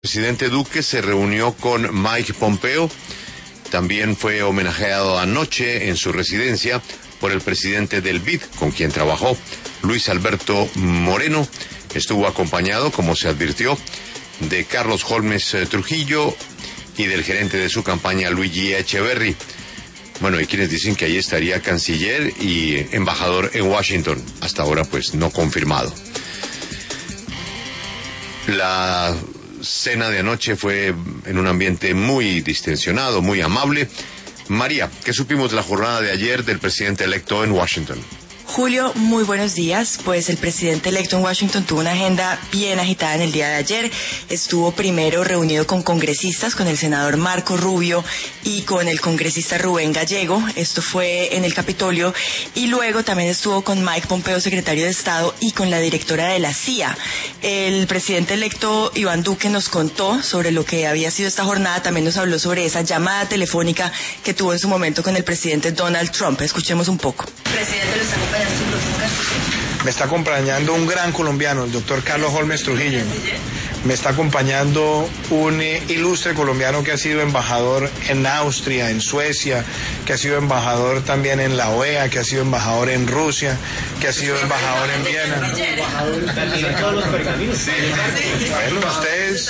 El presidente Duque se reunió con Mike Pompeo. También fue homenajeado anoche en su residencia por el presidente del BID, con quien trabajó, Luis Alberto Moreno. Estuvo acompañado, como se advirtió, de Carlos Holmes Trujillo y del gerente de su campaña, Luigi Echeverry. Bueno, hay quienes dicen que ahí estaría canciller y embajador en Washington. Hasta ahora, pues, no confirmado. La cena de anoche fue en un ambiente muy distensionado, muy amable. María, ¿qué supimos de la jornada de ayer del presidente electo en Washington? Julio, muy buenos días. Pues el presidente electo en Washington tuvo una agenda bien agitada en el día de ayer. Estuvo primero reunido con congresistas, con el senador Marco Rubio y con el congresista Rubén Gallego. Esto fue en el Capitolio. Y luego también estuvo con Mike Pompeo, secretario de Estado, y con la directora de la CIA. El presidente electo Iván Duque nos contó sobre lo que había sido esta jornada. También nos habló sobre esa llamada telefónica que tuvo en su momento con el presidente Donald Trump. Escuchemos un poco. Presidente, ¿lo está acompañando su próximo canciller? Me está acompañando un gran colombiano, el doctor Carlos Holmes Trujillo. Me está acompañando un ilustre colombiano que ha sido embajador en Austria, en Suecia, que ha sido embajador también en la OEA, que ha sido embajador en Rusia, que ha sido embajador en Viena. Bueno, ustedes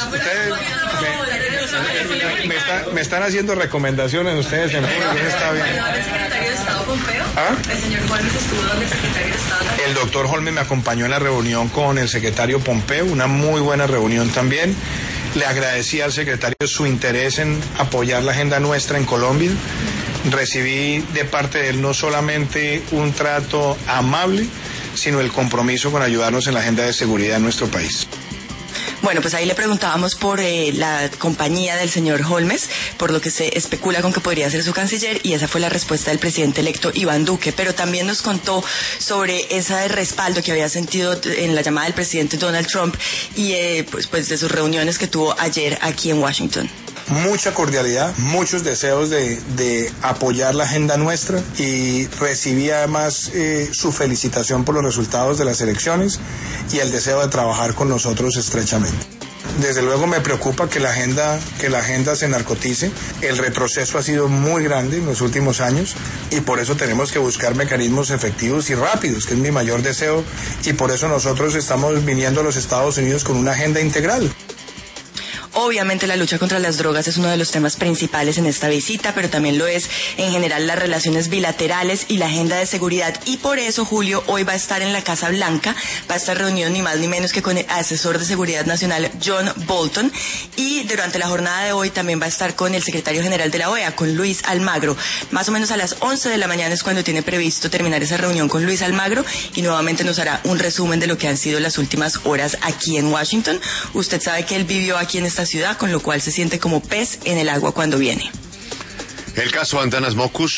me están haciendo recomendaciones, ustedes en público, eso está bien. ¿El secretario de Estado Pompeo? ¿Ah? ¿El señor Holmes estuvo donde el secretario de Estado? El doctor Holmes me acompañó en la reunión con el secretario Pompeo, una muy buena reunión también. Le agradecí al secretario su interés en apoyar la agenda nuestra en Colombia. Recibí de parte de él no solamente un trato amable, sino el compromiso con ayudarnos en la agenda de seguridad en nuestro país. Bueno, pues ahí le preguntábamos por la compañía del señor Holmes, por lo que se especula con que podría ser su canciller, y esa fue la respuesta del presidente electo Iván Duque. Pero también nos contó sobre ese respaldo que había sentido en la llamada del presidente Donald Trump y pues de sus reuniones que tuvo ayer aquí en Washington. Mucha cordialidad, muchos deseos de apoyar la agenda nuestra, y recibí además su felicitación por los resultados de las elecciones y el deseo de trabajar con nosotros estrechamente. Desde luego me preocupa que la agenda se narcotice. El retroceso ha sido muy grande en los últimos años y por eso tenemos que buscar mecanismos efectivos y rápidos, que es mi mayor deseo, y por eso nosotros estamos viniendo a los Estados Unidos con una agenda integral. Obviamente la lucha contra las drogas es uno de los temas principales en esta visita, pero también lo es en general las relaciones bilaterales y la agenda de seguridad. Y por eso, Julio, hoy va a estar en la Casa Blanca, va a estar reunido ni más ni menos que con el asesor de seguridad nacional, John Bolton, y durante la jornada de hoy también va a estar con el secretario general de la OEA, con Luis Almagro. Más o menos a las 11 de la mañana es cuando tiene previsto terminar esa reunión con Luis Almagro, y nuevamente nos hará un resumen de lo que han sido las últimas horas aquí en Washington. Usted sabe que él vivió aquí en esta ciudad, con lo cual se siente como pez en el agua cuando viene. El caso Antanas Mockus